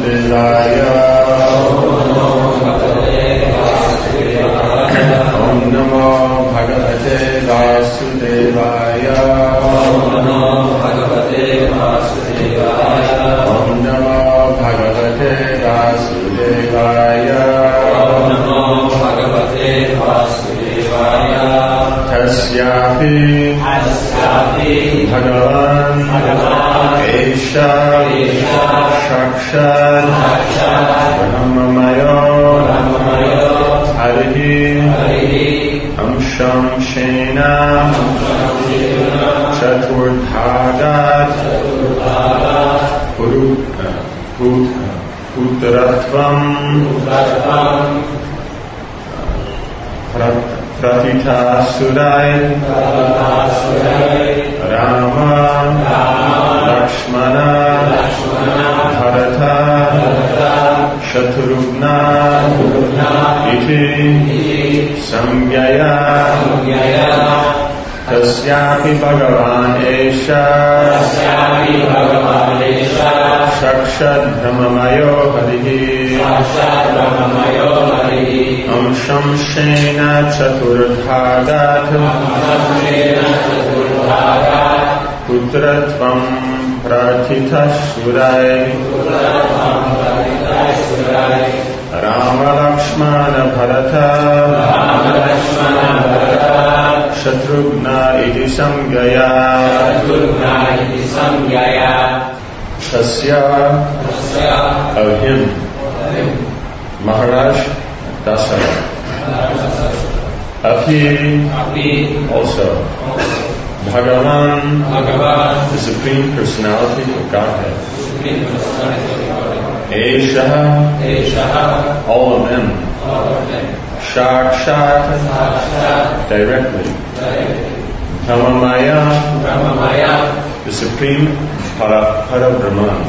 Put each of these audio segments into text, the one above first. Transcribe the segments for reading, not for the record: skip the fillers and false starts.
Vasudevaya. Om Namo Bhagavate Vasudevaya. Om Namo Bhagavate Vasudevaya. Om Namo Bhagavate Vasudevaya. Om Namo Bhagavate Vasudevaya. Tasyapi Bhagavan Esha Shakshat Brahmamayo Harihi Amsham Shena Chaturdhagat Puttaratvam Pratita Sudai Rama Lakshmana Bharata Shatrugna Iti Samyaya Tasyapi Bhagavan Esha Shakshad Brahmamayo Harihi Amsham Shena Chaturdhagat Puttratvam Pratita Sudai Rama Lakshmana Bharata Shatrugna Iti Samgaya Tasya of him Maharaj Dasara. Api also Bhagavan, the Supreme Personality of Godhead. Esha, all of them. Shakshat, directly. Brahmamaya, the Supreme Parabrahman,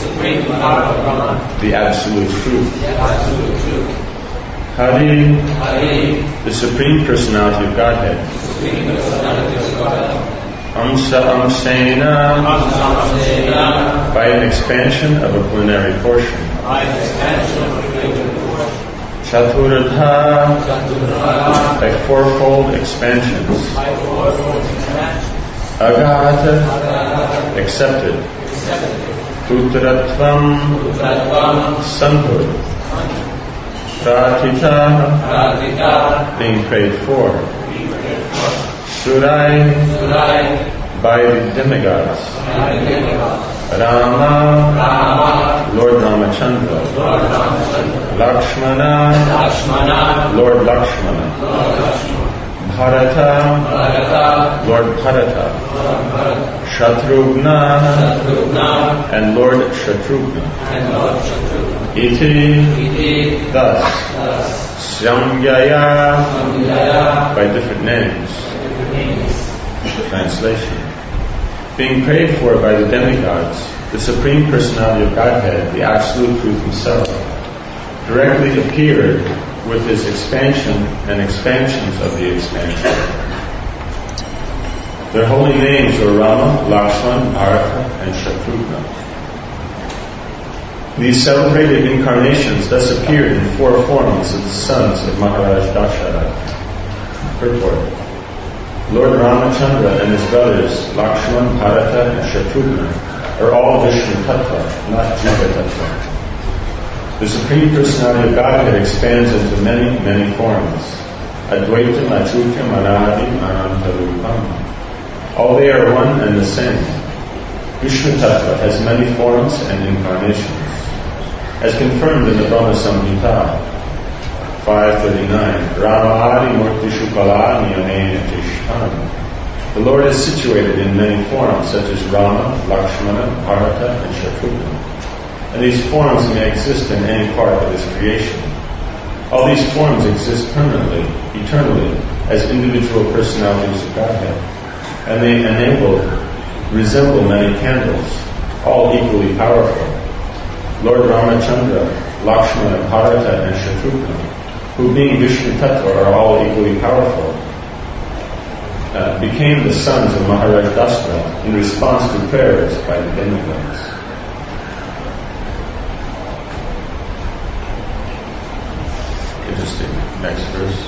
the Absolute Truth. Hari, the Supreme Personality of Godhead. Amsa Amsena, by an expansion of a plenary portion. Chaturadha, by fourfold expansions. Agata, accepted. Puttaratvam, sonhood. Pratita, being prayed for. Surai, by the demigods. Rama, Lord Ramachandra. Lakshmana, Lord Lakshmana. Bharata, Lord Bharata. Shatrugna, and Lord Shatrugna. Iti, thus. Samyaya, by different names. Translation. Being prayed for by the demigods, the Supreme Personality of Godhead, the Absolute Truth Himself, directly appeared with His expansion and expansions of the expansion. Their holy names were Rama, Lakshmana, Bharata, and Shatrugna. These celebrated incarnations thus appeared in four forms of the sons of Maharaj Dasharatha. Purport. Lord Ramachandra and his brothers, Lakshmana, Bharata, and Shatrugna, are all Vishnu Tattva, not Jiva Tattva. The Supreme Personality of Godhead expands into many, many forms. Advaitam, Achutam, Anadi, Anantarupam. All they are one and the same. Vishnu Tattva has many forms and incarnations. As confirmed in the Brahma Samhita, 539, Ramadi Murti Shukala Niyamena Tishtan. The Lord is situated in many forms, such as Rama, Lakshmana, Bharata, and Shatrugna. And these forms may exist in any part of His creation. All these forms exist permanently, eternally, as individual personalities of Godhead. And they resemble many candles, all equally powerful. Lord Ramachandra, Lakshmana, Bharata, and Shatrugna, who being Vishnu Tattva are all equally powerful, became the sons of Maharaj Dasharatha in response to prayers by the demigods. Next verse.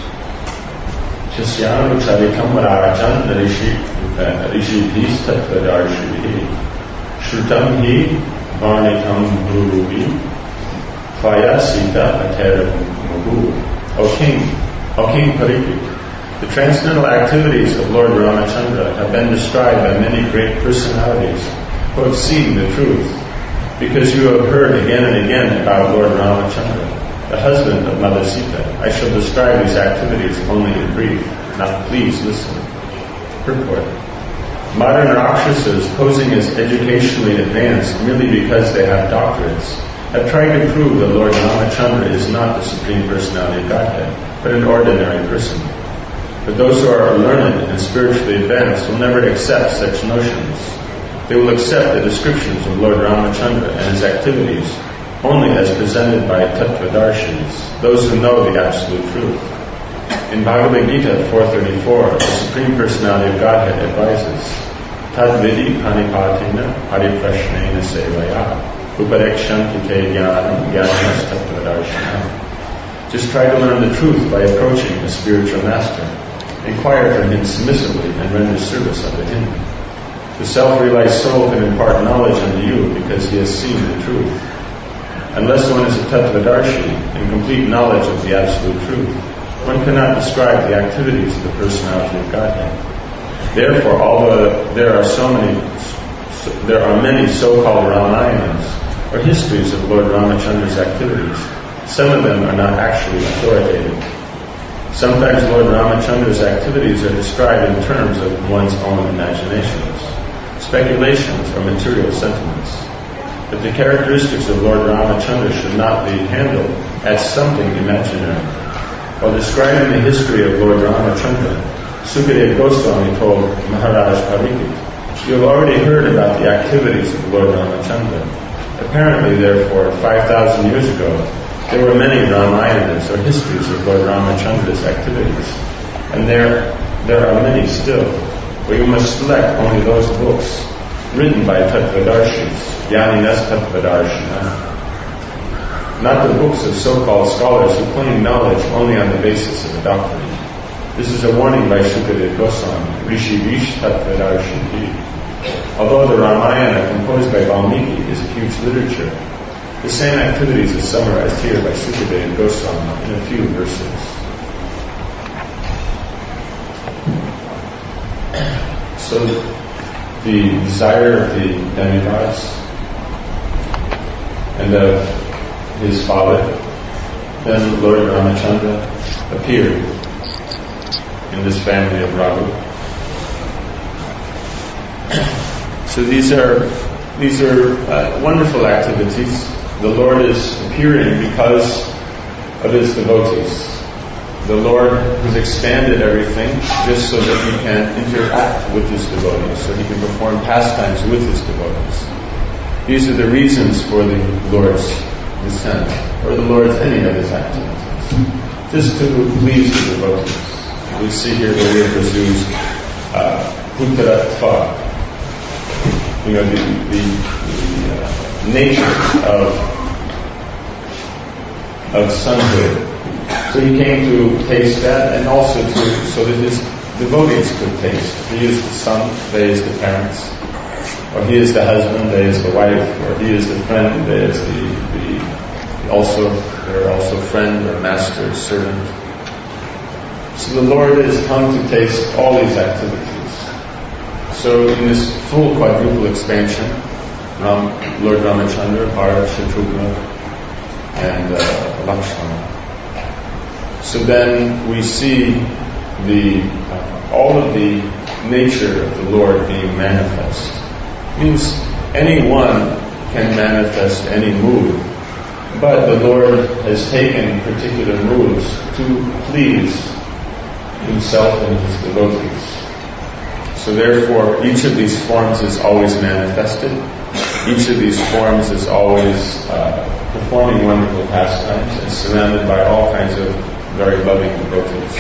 Chisyanu Charikam Rajan Rishi Bhis Tattvadarshi Shrutam Hi Varnikam Guruvi Tvaya Sita Atera Mugu. O King Parikrit, the transcendental activities of Lord Ramachandra have been described by many great personalities who have seen the truth, because you have heard again and again about Lord Ramachandra, the husband of Mother Sita. I shall describe these activities only in brief. Now please listen. Purport. Modern Rakshasas, posing as educationally advanced merely because they have doctorates, have tried to prove that Lord Ramachandra is not the Supreme Personality of Godhead, but an ordinary person. But those who are learned and spiritually advanced will never accept such notions. They will accept the descriptions of Lord Ramachandra and his activities only as presented by Tattvadarshis, those who know the absolute truth. In Bhagavad Gita 4:34, the Supreme Personality of Godhead advises, Tadvidi panipatina pariprashnena sevaya uparekshanti te jnanam jnanas tattvadarshina. Just try to learn the truth by approaching a spiritual master. Inquire from him submissively and render service unto him. The self-realized soul can impart knowledge unto you because he has seen the truth. Unless one is a Tattvadarshi in complete knowledge of the absolute truth, one cannot describe the activities of the personality of Godhead. Therefore, although there are many so-called Ramayanas, or histories of Lord Ramachandra's activities, some of them are not actually authoritative. Sometimes Lord Ramachandra's activities are described in terms of one's own imaginations, speculations, or material sentiments. But the characteristics of Lord Ramachandra should not be handled as something imaginary. While describing the history of Lord Ramachandra, Sukadeva Goswami told Maharaj Pariksit, "You have already heard about the activities of Lord Ramachandra. Apparently, therefore, 5,000 years ago, there were many Ramayanas or histories of Lord Ramachandra's activities, and there are many still, but you must select only those books written by Tattvadarshis, Yaninas Tattvadarshina, not the books of so-called scholars who claim knowledge only on the basis of a doctrine." This is a warning by Sukadeva Goswami, Rishi Vish Tattvadarshi. Although the Ramayana composed by Valmiki is a huge literature, the same activities are summarized here by Sukadeva Goswami in a few verses. So, the desire of the demigods and of his father, then Lord Ramachandra appeared in this family of Raghu. So these are wonderful activities. The Lord is appearing because of his devotees. The Lord has expanded everything just so that he can interact with his devotees, so he can perform pastimes with his devotees. These are the reasons for the Lord's descent, or the Lord's any of his activities, just to please the devotees. We see here the Vedas use Puttaratva, the nature of sonhood. So he came to taste that, and also so that his devotees could taste. He is the son, they is the parents, or he is the husband, they is the wife, or he is the friend, they is they're also friend or master, servant. So the Lord has come to taste all these activities. So in this full quadruple expansion, Lord Ramachandra, Bharat, Shatrugna, and Lakshmana. So then we see all of the nature of the Lord being manifest. It means anyone can manifest any mood, but the Lord has taken particular moods to please himself and his devotees. So therefore, each of these forms is always manifested. Each of these forms is always performing wonderful pastimes and surrounded by all kinds of very loving devotees.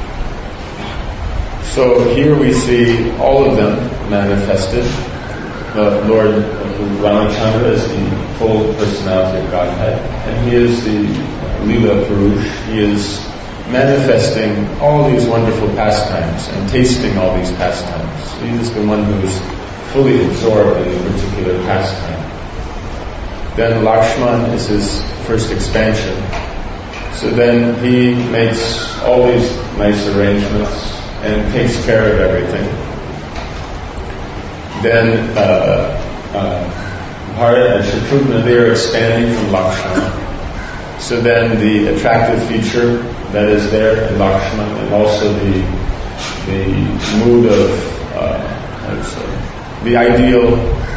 So here we see all of them manifested. Lord Ramachandra is the full personality of Godhead, and he is the Leela Purush. He is manifesting all these wonderful pastimes and tasting all these pastimes. He is the one who is fully absorbed in a particular pastime. Then Lakshman is his first expansion. So then he makes all these nice arrangements and takes care of everything. Then Bharata and Shatrughna, they are expanding from Lakshman. So then the attractive feature that is there in Lakshman, and also the mood of the ideal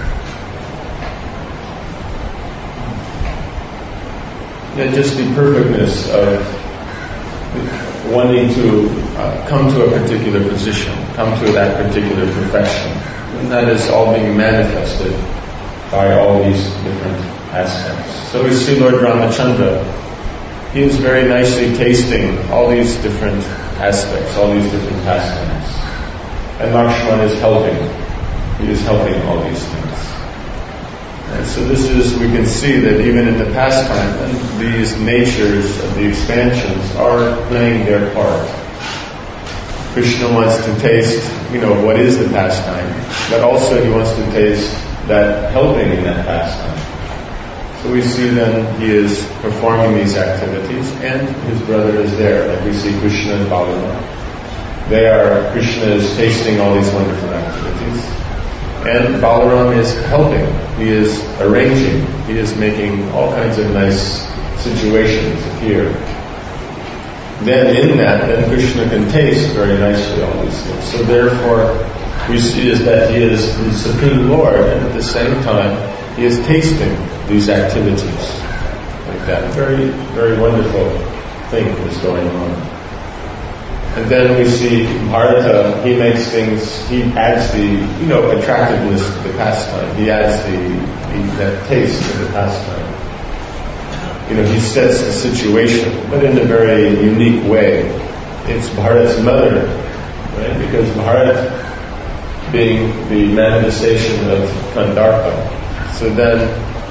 just the perfectness of wanting to come to a particular position, come to that particular perfection. And that is all being manifested by all these different aspects. So we see Lord Ramachandra, he is very nicely tasting all these different aspects, all these different pastimes. And Lakshman is helping. He is helping all these things. And so this is, we can see that even in the pastime, these natures of the expansions are playing their part. Krishna wants to taste, what is the pastime, but also he wants to taste that helping in that pastime. So we see then he is performing these activities, and his brother is there, like we see Krishna and Balaram. Krishna is tasting all these wonderful activities, and Balaram is helping. He is arranging. He is making all kinds of nice situations appear. Then in that, then Krishna can taste very nicely all these things. So therefore, we see is that he is the Supreme Lord, and at the same time, he is tasting these activities like that. Very, very wonderful thing is going on. And then we see Bharata, he makes things, he adds the, attractiveness to the pastime. He adds that taste to the pastime. He sets the situation, but in a very unique way. It's Bharata's mother, right? Because Bharata being the manifestation of Kandarpa. So then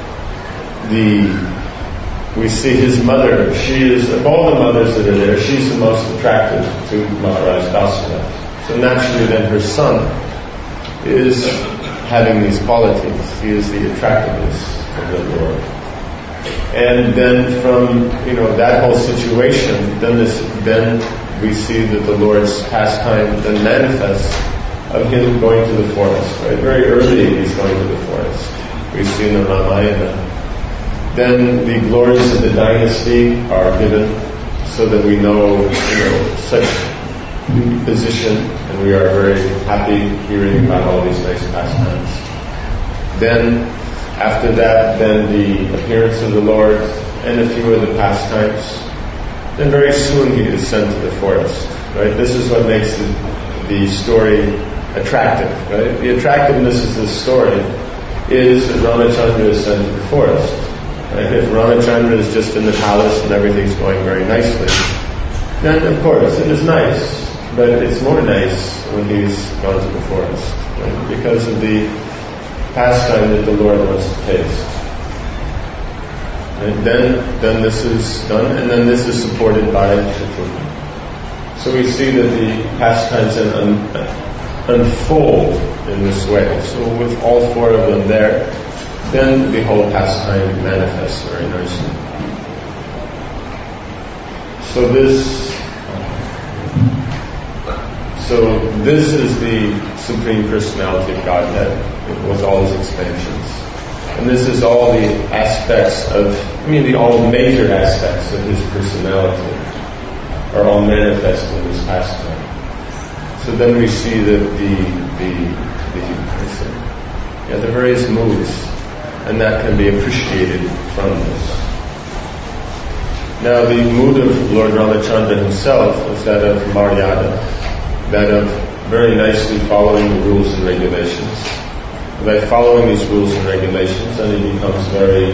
we see his mother, she is, of all the mothers that are there, she's the most attractive to Maharaj Dasarath. So naturally then her son is having these qualities. He is the attractiveness of the Lord. And then from, that whole situation, then we see that the Lord's pastime then manifests of him going to the forest, right? Very early he's going to the forest. We see in the Ramayana. Then the glories of the dynasty are given so that we know, such position, and we are very happy hearing about all these nice pastimes. Then, after that, then the appearance of the Lord and a few of the pastimes. Then very soon he is sent to the forest, right? This is what makes the story attractive, right? The attractiveness of this story is that Ramachandra is sent to the forest. Right? If Ramachandra is just in the palace and everything's going very nicely, then of course it is nice, but it's more nice when he's gone to the forest, right? Because of the pastime that the Lord wants to taste. And then this is done, and then this is supported by Shatrughna. So we see that the pastimes unfold in this way. So with all four of them there, then the whole pastime manifests very nicely. So this is the Supreme Personality of Godhead with all his expansions. And this is all the aspects all major aspects of his personality are all manifest in this pastime. So then we see that the various moods, and that can be appreciated from this. Now the mood of Lord Ramachandra himself is that of Maryada, that of very nicely following the rules and regulations. By following these rules and regulations, then he becomes very,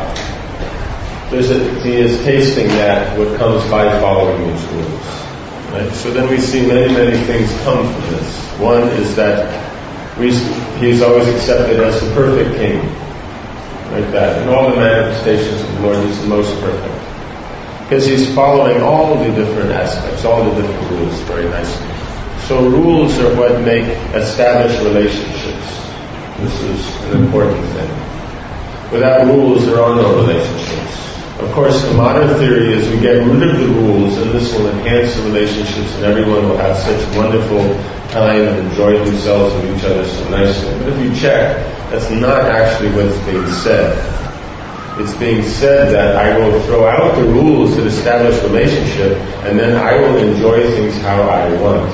he is tasting that what comes by following these rules. Right? So then we see many, many things come from this. One is that he's always accepted as the perfect king. Like that. In all the manifestations of the Lord, he's the most perfect. because he's following all the different aspects, all the different rules very nicely. So rules are what make established relationships. This is an important thing. Without rules, there are no relationships. Of course, the modern theory is we get rid of the rules and this will enhance the relationships and everyone will have such wonderful time and enjoy themselves with each other so nicely. But if you check, that's not actually what's being said. It's being said that I will throw out the rules that establish relationship and then I will enjoy things how I want.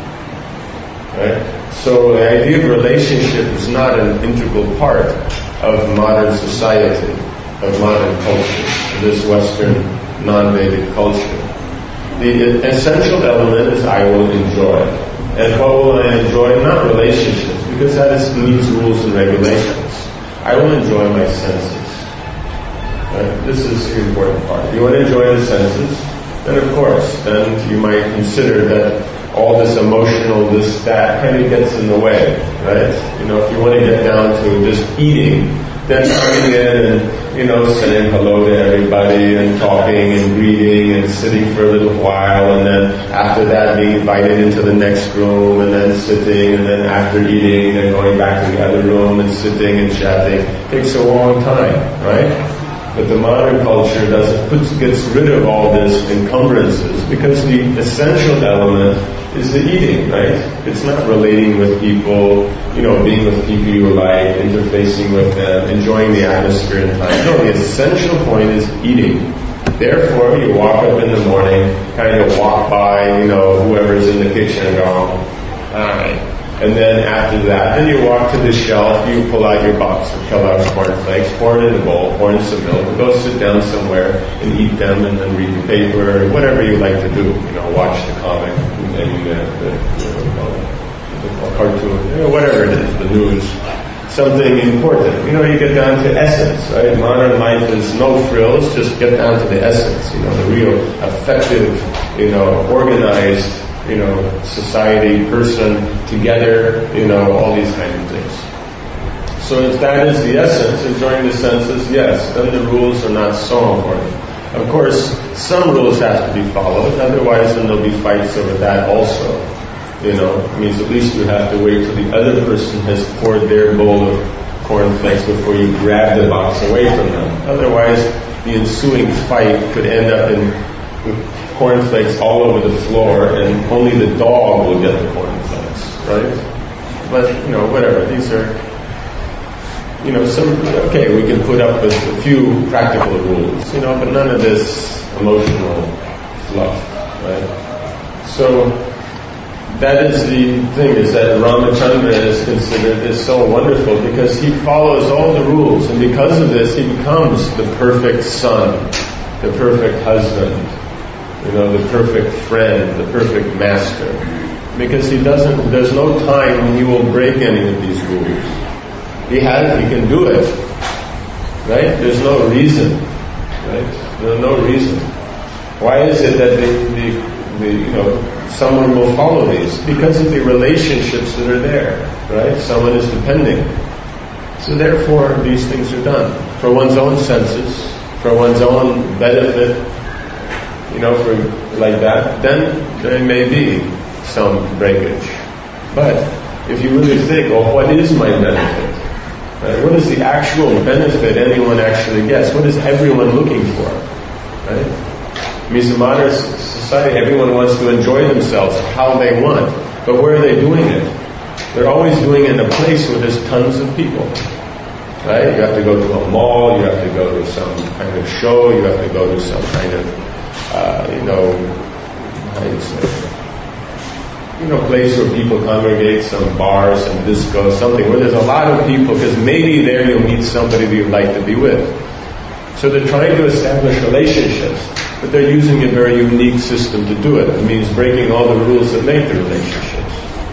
Right? So the idea of relationship is not an integral part of modern society, of modern culture, this Western non-Vedic culture. The essential element is I will enjoy. And what will I enjoy? Not relationships, because that needs rules and regulations. I will enjoy my senses. Right? This is the important part. You want to enjoy the senses? Then of course, then you might consider that all this emotional, this, that, kind of gets in the way, right? If you want to get down to just eating, then coming in and, saying hello to everybody and talking and greeting and sitting for a little while and then after that being invited into the next room and then sitting and then after eating then going back to the other room and sitting and chatting. It takes a long time, right? But the modern culture gets rid of all this encumbrances because the essential element is the eating, right? It's not relating with people, being with people you like, interfacing with them, enjoying the atmosphere and time. No, the essential point is eating. Therefore, you walk up in the morning, kind of walk by, whoever's in the kitchen and go, alright. And then after that, then you walk to the shelf, you pull out your box of Kellogg's cornflakes, pour it in a bowl, pour in some milk, go sit down somewhere and eat them and then read the paper, or whatever you like to do, watch the comic, maybe the cartoon, whatever it is, the news, something important. You get down to essence, right? Modern life is no frills, just get down to the essence, the real effective, organized, society, person, together, all these kinds of things. So if that is the essence, enjoying the senses, yes, then the rules are not so important. Of course, some rules have to be followed, otherwise then there'll be fights over that also. It means at least you have to wait till the other person has poured their bowl of cornflakes before you grab the box away from them. Otherwise, the ensuing fight could end up in cornflakes all over the floor and only the dog will get the cornflakes, right? But, whatever. These are, we can put up with a few practical rules, but none of this emotional fluff, right? So, that is the thing, is that Ramachandra is considered is so wonderful because he follows all the rules, and because of this he becomes the perfect son, the perfect husband, the perfect friend, the perfect master. Because there's no time when he will break any of these rules. He can do it. Right? There's no reason. Right? There's no reason. Why is it that someone will follow these? Because of the relationships that are there. Right? Someone is depending. So therefore, these things are done. For one's own senses, for one's own benefit, for like that, then there may be some breakage. But if you really think, what is my benefit? Right? What is the actual benefit anyone actually gets? What is everyone looking for? Right? It means in modern society, everyone wants to enjoy themselves how they want. But where are they doing it? They're always doing it in a place where there's tons of people. Right? You have to go to a mall, you have to go to some kind of show, you have to go to some kind of place where people congregate, some bars, some discos, something where there's a lot of people, because maybe there you'll meet somebody that you'd like to be with. So they're trying to establish relationships, but they're using a very unique system to do it. It means breaking all the rules that make the relationships.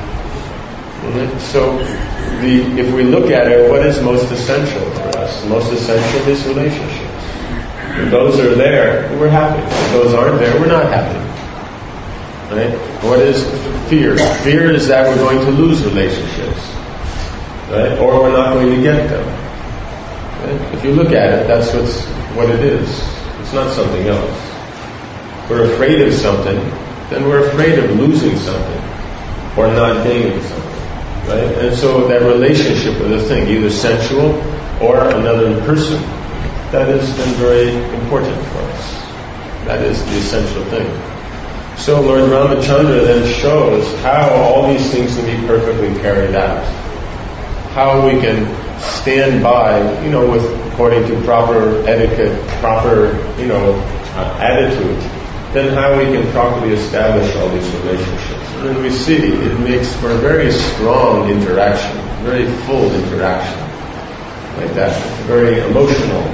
So if we look at it, what is most essential for us? The most essential is relationships. If those are there, we're happy. If those aren't there, we're not happy. Right? What is fear? Fear is that we're going to lose relationships. Right? Or we're not going to get them. Right? If you look at it, that's what it is. It's not something else. we're afraid of something, then we're afraid of losing something or not gaining something, right? And so that relationship with a thing, either sensual or another person, that has been very important for us. That is the essential thing. So Lord Ramachandra then shows how all these things can be perfectly carried out. How we can stand by, with according to proper etiquette, proper, attitude, then how we can properly establish all these relationships. And then we see it makes for a very strong interaction, very full interaction, like that. Very emotional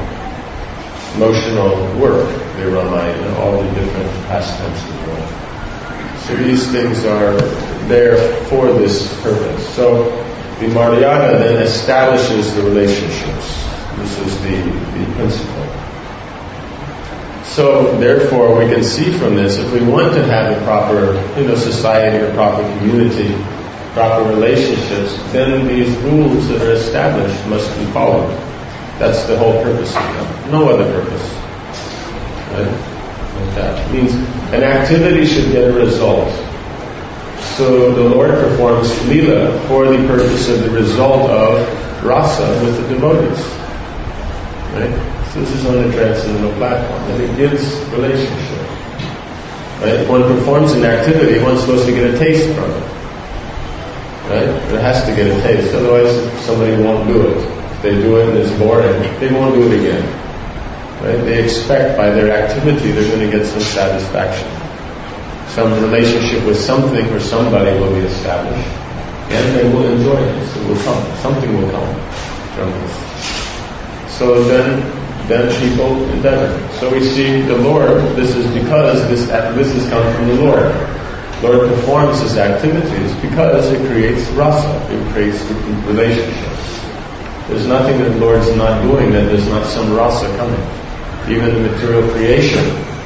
work, the Ramayana, all the different aspects of the world. So these things are there for this purpose. So the Maryada then establishes the relationships. This is the principle. So therefore we can see from this, if we want to have a proper society or proper community, proper relationships, then these rules that are established must be followed. That's the whole purpose of them. No other purpose. Right? Like that. It means an activity should get a result. So the Lord performs Leela for the purpose of the result of rasa with the devotees. Right? So this is on the transcendental platform. And it gives relationship. Right? If one performs an activity, one's supposed to get a taste from it. Right? It has to get a taste. Otherwise somebody won't do it. If they do it and it's boring, they won't do it again. Right? They expect by their activity they're going to get some satisfaction. Some relationship with something or somebody will be established, and they will enjoy it. So it will come. Something will come from this. So then people endeavor. So we see the Lord. This is because this has come from the Lord. Lord performs His activities because it creates rasa. It creates relationships. There's nothing that the Lord's not doing that there's not some rasa coming. Even the material creation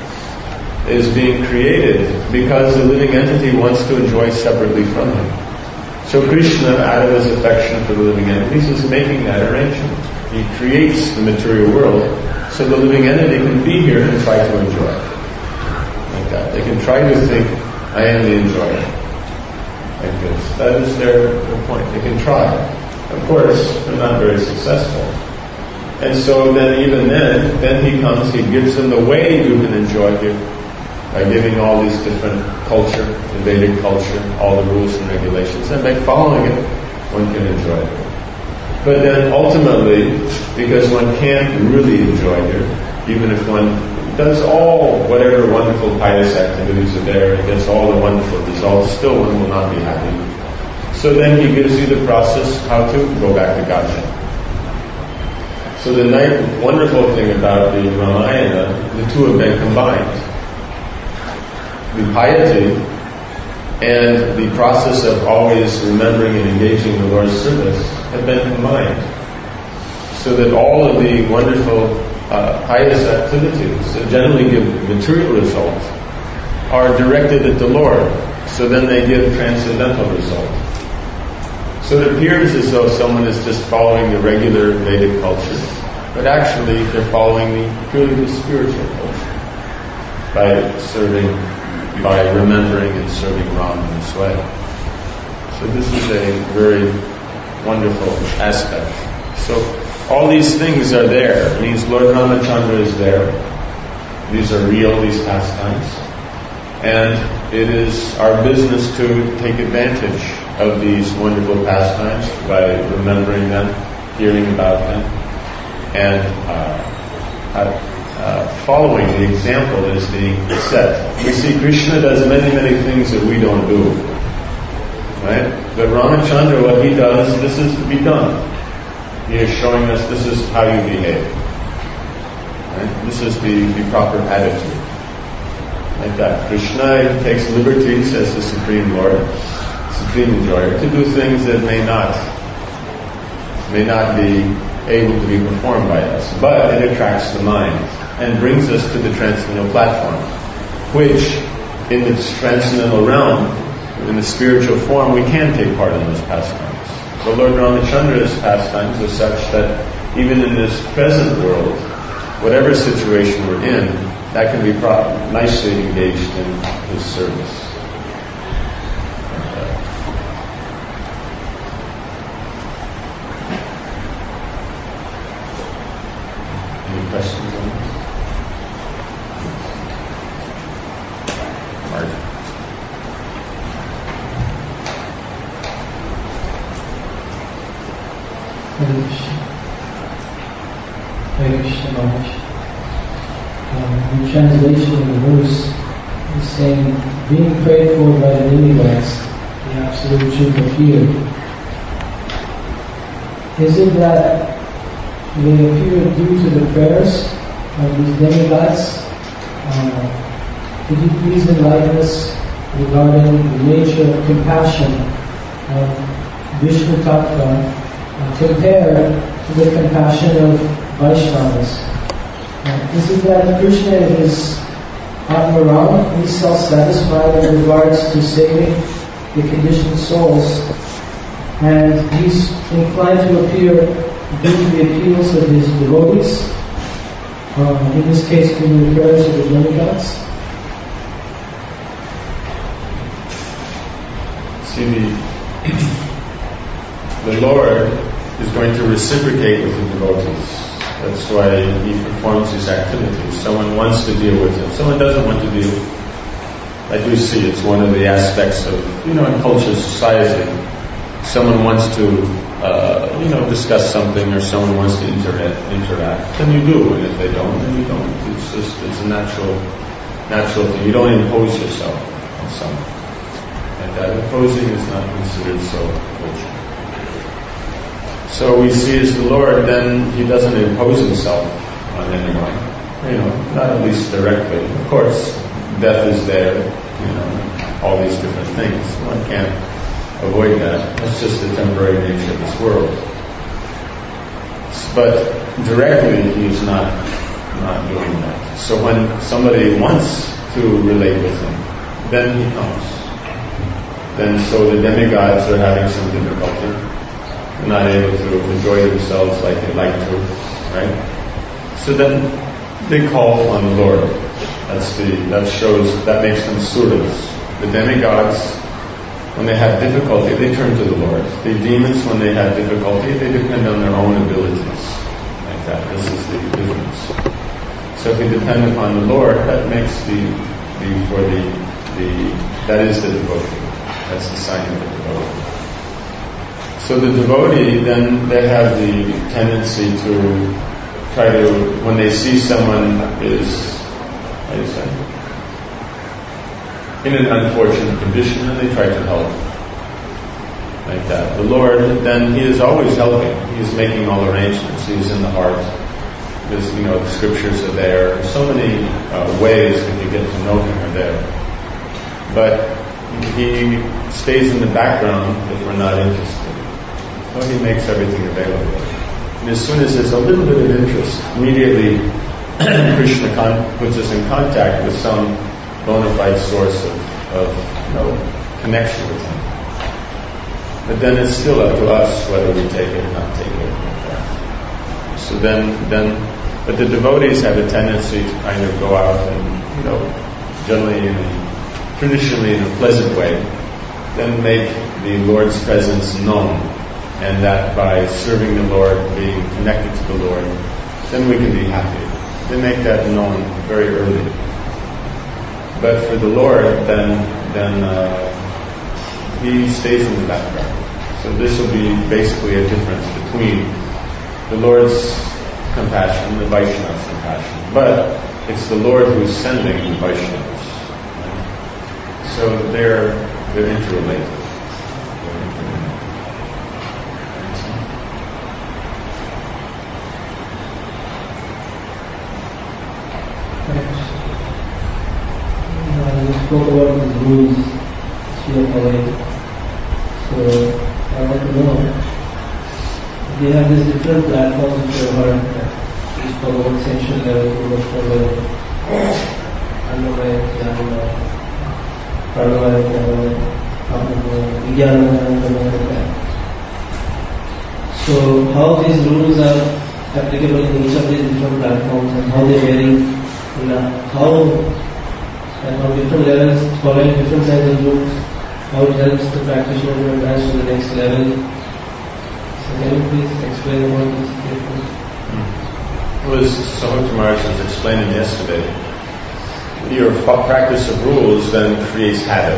is being created because the living entity wants to enjoy separately from Him. So Krishna, out of His affection for the living entities, is making that arrangement. He creates the material world so the living entity can be here and try to enjoy it. Like that. They can try to think, I am the enjoyer. Like this. That is their point. They can try. Of course, they're not very successful. And so then He comes, He gives them the way you can enjoy here by giving all these different culture, the Vedic culture, all the rules and regulations, and by following it, one can enjoy it. But then ultimately, because one can't really enjoy here, even if one does whatever wonderful pious activities are there and gets all the wonderful results, still one will not be happy. So then He gives you the process how to go back to Godhead. So the wonderful thing about the Ramayana, the two have been combined. The piety and the process of always remembering and engaging in the Lord's service have been combined. So that all of the wonderful pious activities that generally give material results are directed at the Lord. So then they give transcendental results. So it appears as though someone is just following the regular Vedic culture, but actually they're following purely the spiritual culture by remembering and serving Ram in this way. So this is a very wonderful aspect. So all these things are there. It means Lord Ramachandra is there. These are real, these pastimes. And it is our business to take advantage of these wonderful pastimes by remembering them, hearing about them, and following the example that is being set. We see Krishna does many, many things that we don't do. Right? But Ramachandra, what he does, this is to be done. He is showing us this is how you behave. Right? This is the proper attitude. Like that. Krishna takes liberties as the Supreme Lord, Supreme Enjoyer, to do things that may not be able to be performed by us. But it attracts the mind and brings us to the transcendental platform, which in the transcendental realm, in the spiritual form, we can take part in those pastimes. But Lord Ramachandra's pastimes are such that even in this present world, whatever situation we're in, that can be nicely engaged in his service. Any questions on this? Mark? Hare Krishna Maharaj. The translation of the verse is saying, being prayed for by the demigods, the absolute truth appeared. Is it that they appear due to the prayers of these demigods? Could you please enlighten us regarding the nature of compassion of Vishnu Tattva compared to the compassion of Vaishnavas? Is it that Krishna is Atmaram, he's self-satisfied in regards to saving the conditioned souls, and he's inclined to appear due to the appeals of his devotees, in this case through the prayers of the demigods? See, the Lord is going to reciprocate with the devotees. That's why he performs these activities. Someone wants to deal with him. Someone doesn't want to deal. I do see it's one of the aspects of, in culture, society. Someone wants to, discuss something, or someone wants to interact. Then you do, and if they don't, then you don't. It's a natural thing. You don't impose yourself on someone. And that imposing is not considered so cultural. So we see as the Lord, then he doesn't impose himself on anyone, not at least directly. Of course, death is there, all these different things. One can't avoid that. That's just the temporary nature of this world. But directly, he's not doing that. So when somebody wants to relate with him, then he comes. Then so the demigods are having some difficulty. They're not able to enjoy themselves like they like to, right? So then they call on the Lord. That makes them suras. The demigods, when they have difficulty, they turn to the Lord. The demons, when they have difficulty, they depend on their own abilities. Like that. This is the difference. So if we depend upon the Lord, that makes that is the devotee. That's the sign of the devotee. So the devotee, then they have the tendency to try to, when they see someone is, in an unfortunate condition, and they try to help. Like that. The Lord, then he is always helping. He is making all arrangements. He is in the heart. There's, the scriptures are there. So many ways that you get to know him are there. But he stays in the background if we're not interested. So he makes everything available. And as soon as there's a little bit of interest, immediately Krishna puts us in contact with some bona fide source of connection with him. But then it's still up to us whether we take it or not take it. So but the devotees have a tendency to kind of go out and, generally traditionally in a pleasant way, then make the Lord's presence known. And that by serving the Lord, being connected to the Lord, then we can be happy. They make that known very early. But for the Lord, then he stays in the background. So this will be basically a difference between the Lord's compassion, the Vaishnava's compassion. But it's the Lord who is sending the Vaishnavas. So they're interrelated. You spoke about the rules she followed. So I want to know, we have these different platforms which are heard. We spoke about essential level, devotional level, Annamaya, Jnanamaya, Pranamaya, Jnanamaya, Vijnanamaya. So how these rules are applicable in each of these different platforms and how they vary how and on different levels, following different kinds of rules, how it helps the practitioner to advance to the next level. So can you please explain about this difference? Well, as Sahota Maharaj was explaining yesterday, your practice of rules then creates habit.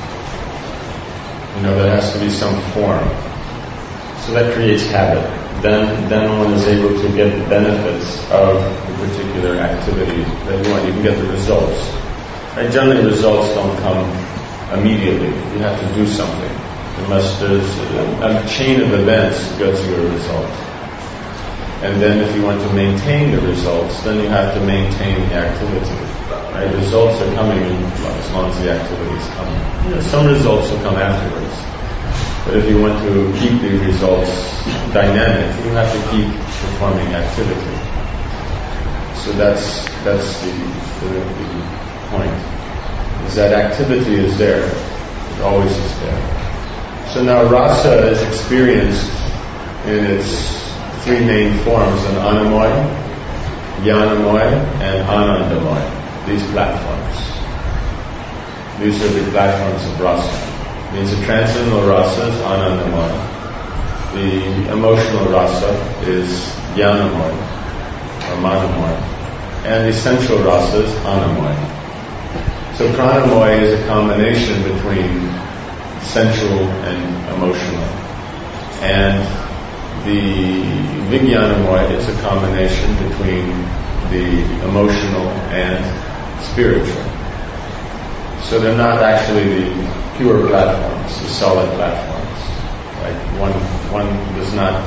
There has to be some form. So that creates habit. Then one is able to get the benefits of the particular activity that you want. You can get the results. Right? Generally, results don't come immediately. You have to do something. There's a chain of events to get to your result. And then if you want to maintain the results, then you have to maintain the activity. Right? Results are coming as long as the activity is coming. Some results will come afterwards. But if you want to keep the results dynamic, you have to keep performing activity. So that's the point. Is that activity is there. It always is there. So now rasa is experienced in its three main forms, an anamoy, jnanamoy, and anandamoy. These platforms. These are the platforms of rasa. Means the transcendental rasa is anandamoy. The emotional rasa is jnanamoy, or manamoy. And the sensual rasa is anamoy. So pranamoy is a combination between sensual and emotional. And the vijnanamoy is a combination between the emotional and spiritual. So they're not actually the pure platforms, the solid platforms. Like one does not.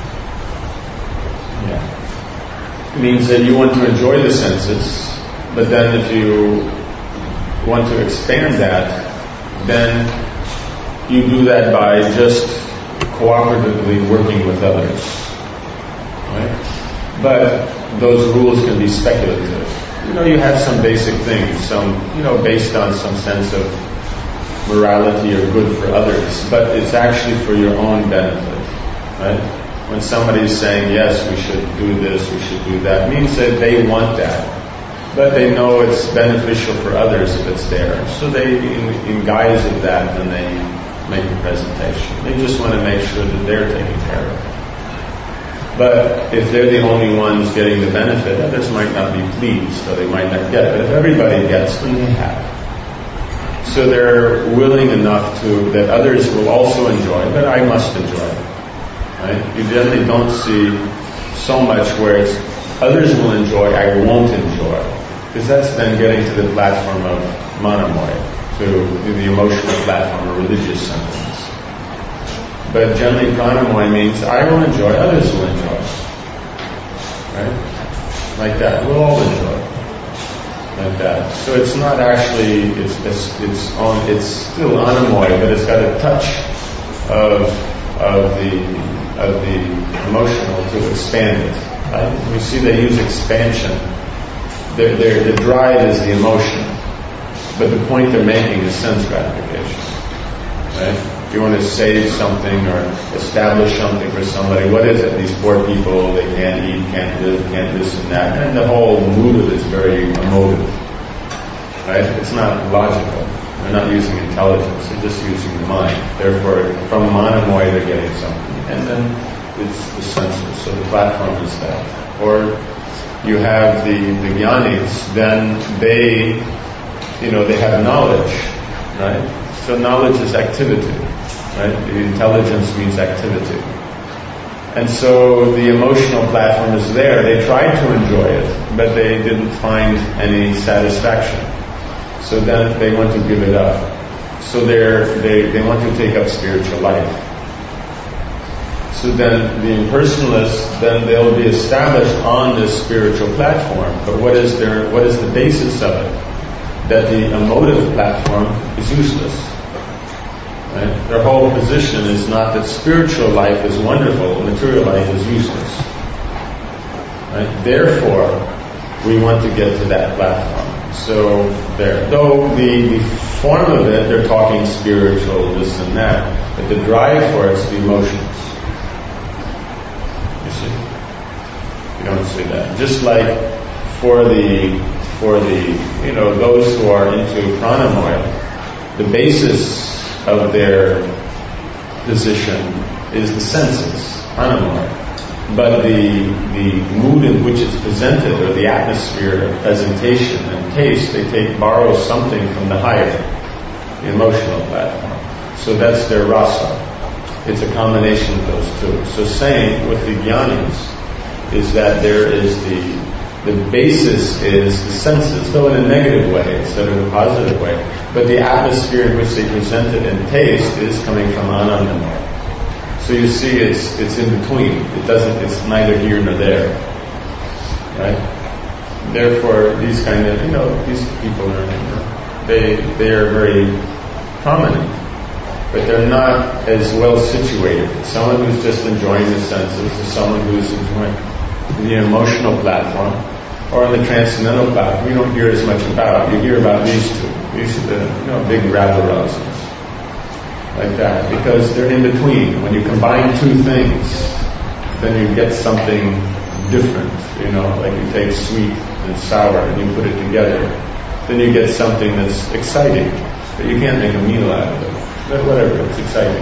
It means that you want to enjoy the senses, but then if you want to expand that, then you do that by just cooperatively working with others. Right? But those rules can be speculative. You have some basic things, based on some sense of morality or good for others, but it's actually for your own benefit, right? When somebody is saying, yes, we should do this, we should do that, it means that they want that, but they know it's beneficial for others if it's there. So they, in guise of that, then they make a presentation. They just want to make sure that they're taken care of. But if they're the only ones getting the benefit, others might not be pleased, so they might not get it. But if everybody gets, then they have. So they're willing enough that others will also enjoy, but I must enjoy. Right? You generally don't see so much where it's others will enjoy, I won't enjoy. Because that's then getting to the platform of manamoy, to the emotional platform or religious sentiments. But generally pranamoy means I will enjoy, others will enjoy. Right? Like that. We'll all enjoy. Like that. So it's not actually, it's still anamoy, but it's got a touch of the emotional to expand it. Right? We see they use expansion. The drive is the emotion, but the point they're making is sense gratification. Right? If you want to save something or establish something for somebody, what is it? These poor people, they can't eat, can't live, can't this and that. And the whole mood of it is very emotive. Right? It's not logical. They're not using intelligence. They're just using the mind. Therefore, from manamoy, they're getting something. And then it's the senses. So the platform is that. Or you have the jnanis, then they have knowledge. Right? So knowledge is activity. Right? The intelligence means activity. And so the emotional platform is there. They tried to enjoy it, but they didn't find any satisfaction. So then they want to give it up. So they want to take up spiritual life. So then the impersonalists, then they'll be established on this spiritual platform. But what is the basis of it? That the emotive platform is useless. Right? Their whole position is not that spiritual life is wonderful, material life is useless. Right? Therefore, we want to get to that platform. So there. Though the form of it, they're talking spiritual, this and that, but the drive for it's the emotions. You see? You don't see that. Just like for the for those who are into pranamoya, the basis of their position is the senses, pranamoya. But the mood in which it's presented, or the atmosphere of presentation and taste, they borrow something from the higher, the emotional platform. So that's their rasa. It's a combination of those two. So same with the jnanis, is that there is the basis is the senses, though in a negative way instead of a positive way. But the atmosphere in which they present it and taste is coming from anandamaya. So you see, it's in between. It's neither here nor there, right? Therefore, these kind of these people are they are very prominent, but they're not as well situated. Someone who's just enjoying the senses, or someone who's enjoying the emotional platform, or on the transcendental platform, we don't hear as much about. You hear about these two. These are the big rabble-rousers. Like that, because they're in between. When you combine two things, then you get something different. Like you take sweet and sour and you put it together, then you get something that's exciting. But you can't make a meal out of it. But whatever, it's exciting.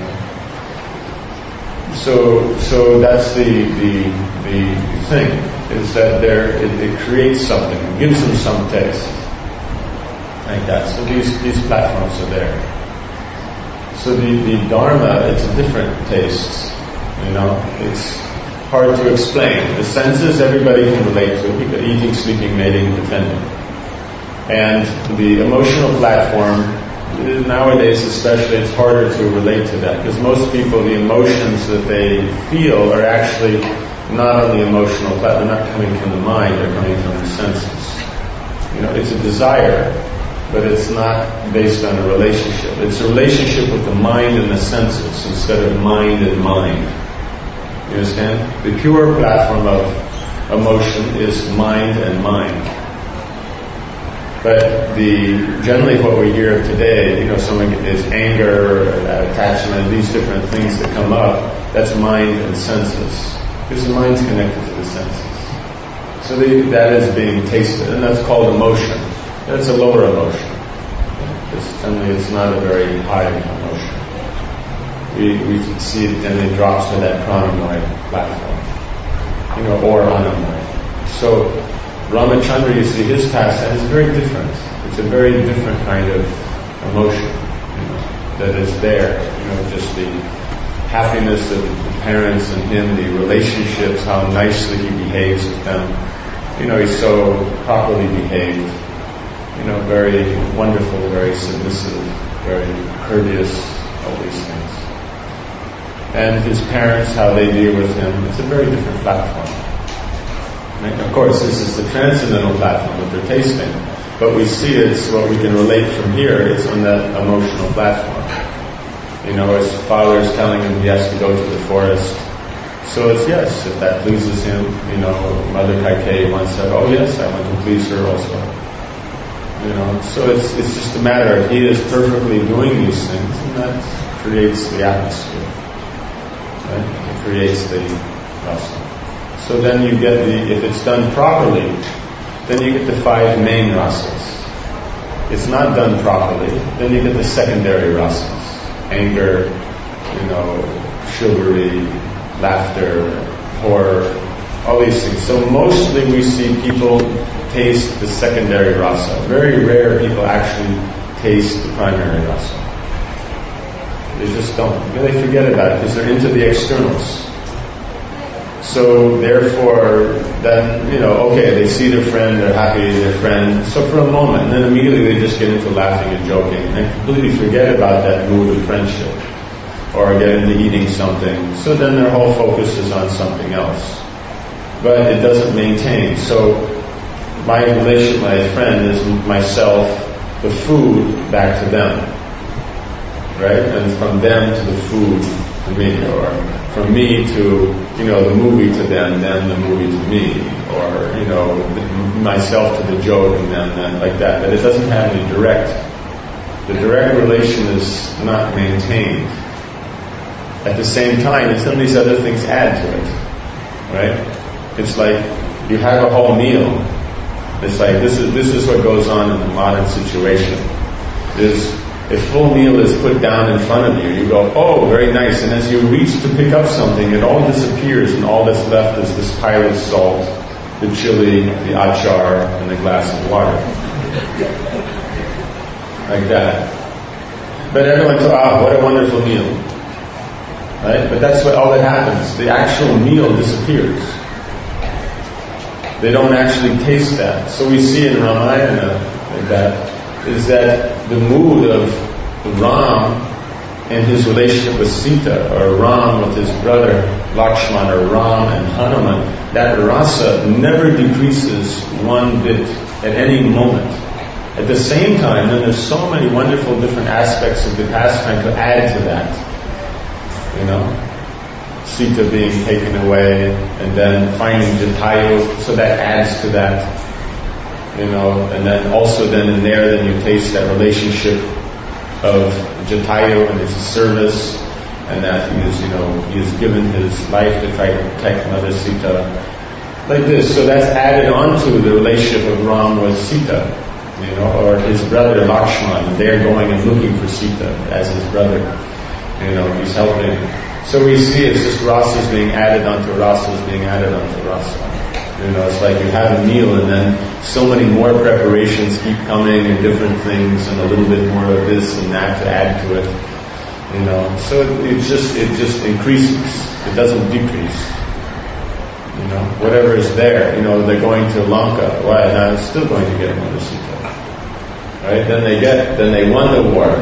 So that's the thing, is that it creates something, it gives them some taste. Like that. So these platforms are there. So the Dharma, it's a different taste, it's hard to explain. The senses everybody can relate to, eating, sleeping, mating, defending. And the emotional platform, nowadays especially, it's harder to relate to that, because most people, the emotions that they feel are actually not on the emotional platform, they're not coming from the mind, they're coming from the senses. It's a desire, but it's not based on a relationship. It's a relationship with the mind and the senses instead of mind and mind. You understand? The pure platform of emotion is mind and mind. But generally what we hear of today, someone is anger, attachment, these different things that come up, that's mind and senses. Because the mind's connected to the senses. So that is being tasted, and that's called emotion. That's a lower emotion. It's not a very high emotion. We see it, and it drops to that pranamoya platform, or anandamaya. So Ramachandra, you see, his pastime is very different. It's a very different kind of emotion that is there. Just the happiness of the parents and him, the relationships, how nicely he behaves with them. He's so properly behaved. Very wonderful, very submissive, very courteous, all these things. And his parents, how they deal with him, it's a very different platform. Right? Of course, this is the transcendental platform that they're tasting, but we see it's what we can relate from here, it's on that emotional platform. His father is telling him he has to go to the forest. So it's yes, if that pleases him, Mother Kaikeyi once said, oh yes, I want to please her also. So it's just a matter of he is perfectly doing these things, and that creates the atmosphere. Right? It creates the rasa. So then you get if it's done properly, then you get the 5 main rasas. It's not done properly, then you get the secondary rasas. Anger, chivalry, laughter, horror, all these things. So mostly we see people taste the secondary rasa. Very rare people actually taste the primary rasa. They just don't. They forget about it because they're into the externals. So therefore, then, they see their friend, they're happy, their friend. So for a moment, and then immediately they just get into laughing and joking and completely forget about that mood of friendship or get into eating something. So then their whole focus is on something else. But it doesn't maintain. So my relation with my friend is myself, the food, back to them. Right? And from them to the food to me, or from me to, the movie to them, then the movie to me, or, myself to the joke and then like that. But it doesn't have any the direct relation is not maintained. At the same time, some of these other things add to it. Right? It's like you have a whole meal, It's like this is what goes on in the modern situation. Is a full meal is put down in front of you. You go, oh, very nice. And as you reach to pick up something, it all disappears, and all that's left is this pile of salt, the chili, the achar, and the glass of water. Like that. But everyone goes, what a wonderful meal. Right? But that's all that happens. The actual meal disappears. They don't actually taste that. So we see in Ramayana like that, is that the mood of Ram and his relationship with Sita, or Ram with his brother Lakshman, or Ram and Hanuman, that rasa never decreases one bit at any moment. At the same time, then there's so many wonderful different aspects of the pastime to add to that. You know, Sita being taken away, and then finding Jatayu, so that adds to that. You know, and then also then in there, then you taste that relationship of Jatayu and his service, and that he has given his life to try to protect Mother Sita. Like this, so that's added onto the relationship of Ram with Sita, you know, or his brother Lakshman. They're going and looking for Sita as his brother. You know, he's helping. So we see it's just rasas being added onto rasas being added onto rasa. You know, it's like you have a meal and then so many more preparations keep coming and different things and a little bit more of this and that to add to it. You know, so it just increases. It doesn't decrease. You know, whatever is there. You know, they're going to Lanka. Well, now it's still going to get Mother Sita. Right? Then they won the war.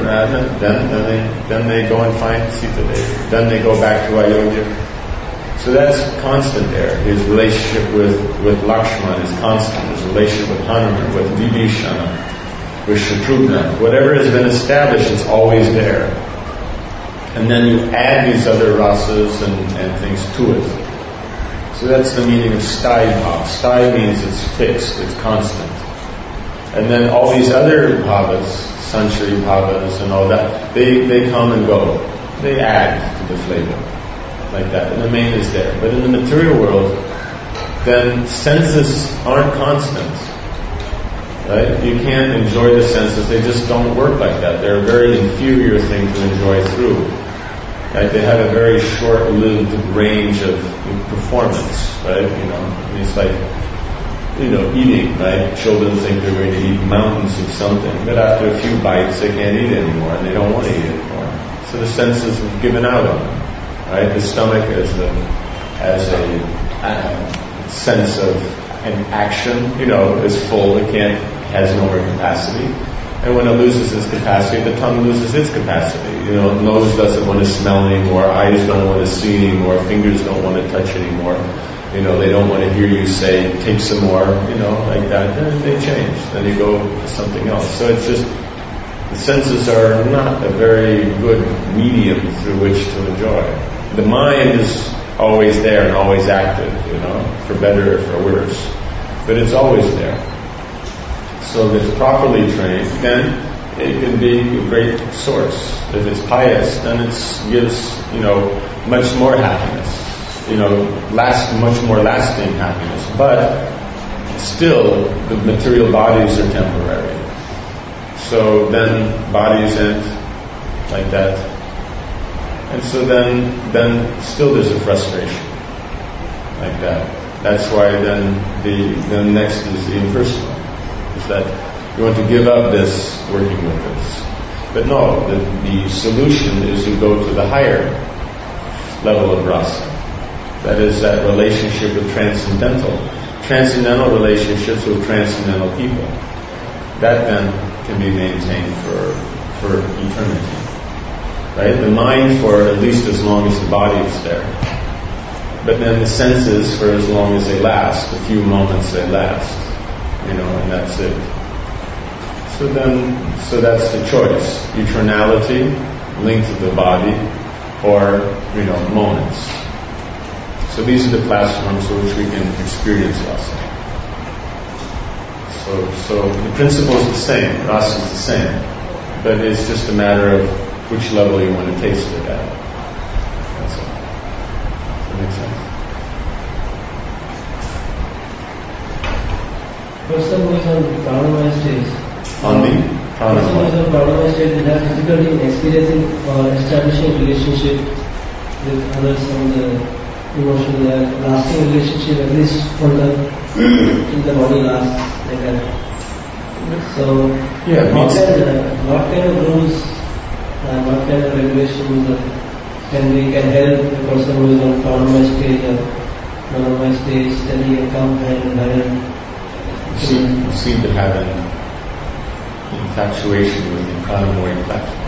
Then they go and find Sita Devi. Then they go back to Ayodhya. So that's constant there. His relationship with Lakshman is constant. His relationship with Hanuman, with Vibhishana, with Shatrughna. Whatever has been established is always there. And then you add these other rasas and things to it. So that's the meaning of sthāyi bhāva. Sthāyi means it's fixed, it's constant. And then all these other bhavas, sanchari bhavas and all that, they come and go. They add to the flavor. Like that. And the main is there. But in the material world, then senses aren't constant. Right? You can't enjoy the senses. They just don't work like that. They're a very inferior thing to enjoy through. Right? They have a very short-lived range of performance. Right? You know, it's like, you know, eating, right? Children think they're going to eat mountains of something, but after a few bites they can't eat anymore and they don't want to eat anymore. So the senses have given out on them. Right? The stomach as a sense of an action, you know, is full. It has no more capacity. And when it loses its capacity, the tongue loses its capacity. You know, nose doesn't want to smell anymore, eyes don't want to see anymore, fingers don't want to touch anymore. You know, they don't want to hear you say, take some more, you know, like that. Then they change. Then you go to something else. So it's just, the senses are not a very good medium through which to enjoy. The mind is always there and always active, you know, for better or for worse. But it's always there. So if it's properly trained, then it can be a great source. If it's pious, then it gives, you know, much more happiness. You know, much more lasting happiness. But still, the material bodies are temporary. So then bodies end like that. And so then still there's a frustration like that. That's why then the next is the impersonal. Is that you want to give up this working with this. But no, the solution is to go to the higher level of rasa. That is that relationship with transcendental relationships with transcendental people. That then can be maintained for eternity. Right? The mind for at least as long as the body is there. But then the senses for as long as they last, a few moments they last. You know, and that's it. So that's the choice. Eternality linked to the body, or, you know, moments. So these are the platforms through which we can experience rasa. So the principle is the same, rasa is the same, but it's just a matter of which level you want to taste it at. That's all. Does that make sense? person who is on pranamaya stage. On the Person who is on pranamaya stage will have difficulty in experiencing or establishing relationship with others on the emotional, lasting relationship, at least for the in the body lasts like that. So, what kind of rules and what kind of regulations can help the person who is on pranamaya stage or pranamaya stage steady and calm and You seem to have an infatuation with the pranamoy platform.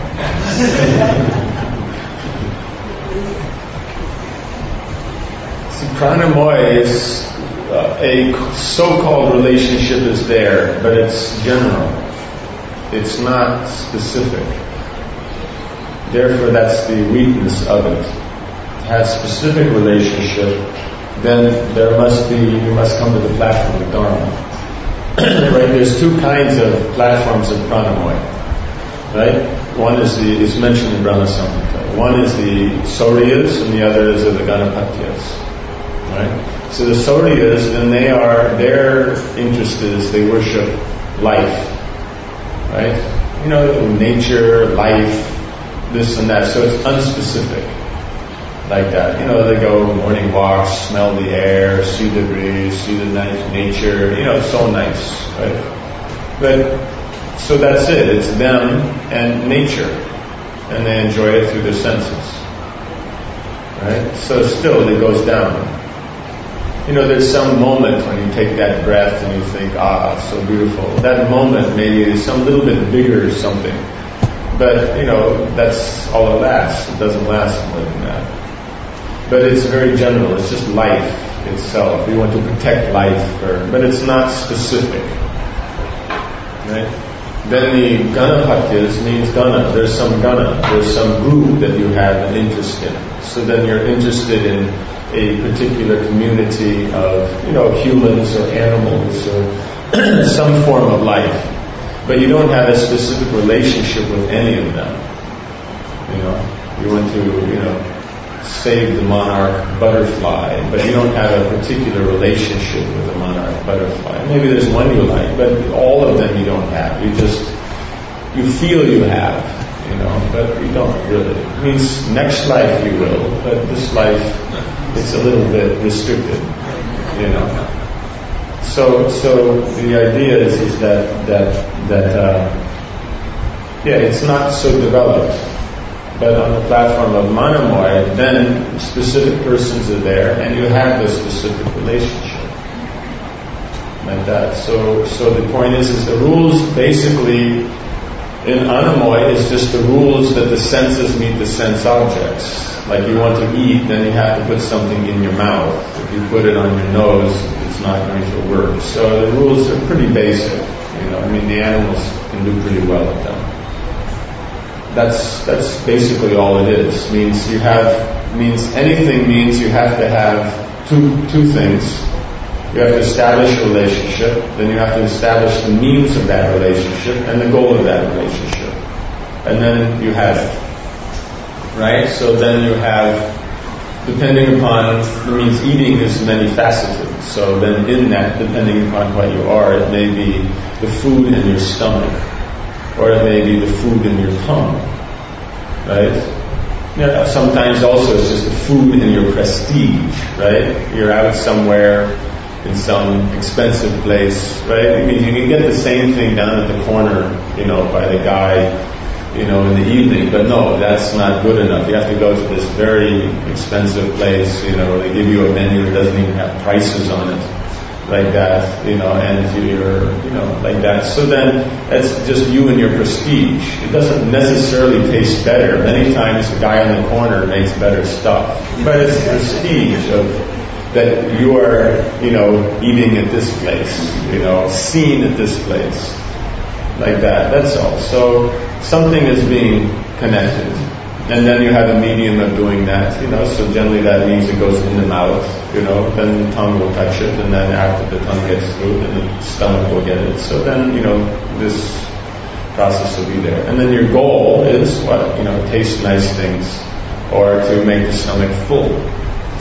See, pranamoy is a so-called relationship is there, but it's general. It's not specific. Therefore, that's the weakness of it. To have specific relationship, then you must come to the platform of Dharma. Right? There's two kinds of platforms of pranamoy. Right? One is mentioned in Brahma Samhita. One is the Sauriyas and the other is the Ganapatyas. Right? So the Sauriyas, then their interest is they worship life. Right? Nature, life, this and that. So it's unspecific. Like that. They go morning walks, smell the air, see the breeze, see the nice nature, it's so nice, right? But, so that's it. It's them and nature. And they enjoy it through their senses. Right? So still it goes down. There's some moment when you take that breath and you think, so beautiful. That moment maybe is some little bit bigger something. But, that's all it lasts. It doesn't last more than that. But it's very general. It's just life itself. We want to protect life, but it's not specific. Right? Then the Ganapatyas means Gana. There's some Gana. There's some group that you have an interest in. So then you're interested in a particular community of, humans or animals or some form of life. But you don't have a specific relationship with any of them. You want to, save the monarch butterfly, but you don't have a particular relationship with the monarch butterfly. Maybe there's one you like, but all of them you don't have. You feel you have, but you don't really. It means next life you will, but this life, it's a little bit restricted, So the idea is that it's not so developed. But on the platform of Manamoy, then specific persons are there, and you have this specific relationship, like that. So the point is the rules basically in Anamoy is just the rules that the senses meet the sense objects. Like you want to eat, then you have to put something in your mouth. If you put it on your nose, it's not going to work. So the rules are pretty basic. The animals can do pretty well at them. That's basically all it is. Means you have to have two things. You have to establish a relationship, then you have to establish the means of that relationship and the goal of that relationship. And then you have it. Right? So then you have, depending upon, it means eating is many faceted. So then in that, depending upon what you are, it may be the food in your stomach, or it may be the food in your tongue, right? Sometimes also it's just the food in your prestige, right? You're out somewhere in some expensive place, right? I mean, you can get the same thing down at the corner, by the guy, in the evening, but no, that's not good enough. You have to go to this very expensive place, they give you a menu that doesn't even have prices on it. Like that, and you're, like that. So then, it's just you and your prestige. It doesn't necessarily taste better. Many times the guy on the corner makes better stuff. But it's prestige of that you are, eating at this place, seen at this place. Like that, that's all. So, something is being connected. And then you have a medium of doing that, so generally that means it goes in the mouth, then the tongue will touch it, and then after the tongue gets through, then the stomach will get it. So then, this process will be there. And then your goal is what? Taste nice things, or to make the stomach full.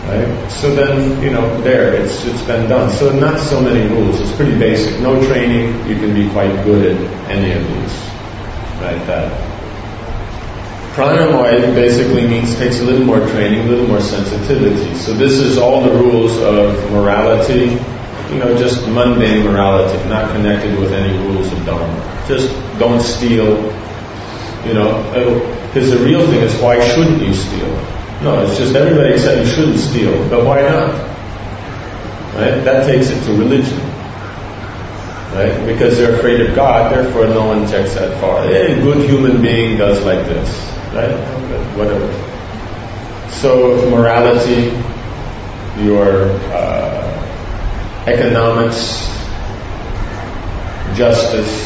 Right? So then, it's been done. So not so many rules. It's pretty basic. No training, you can be quite good at any of these. Like that. Pranamoy basically takes a little more training, a little more sensitivity. So this is all the rules of morality, just mundane morality, not connected with any rules of Dharma. Just don't steal, because the real thing is, why shouldn't you steal? No, it's just everybody said you shouldn't steal, but why not? Right? That takes it to religion. Right? Because they're afraid of God, therefore no one takes that far. A good human being does like this. Right? Whatever. So morality, your economics, justice,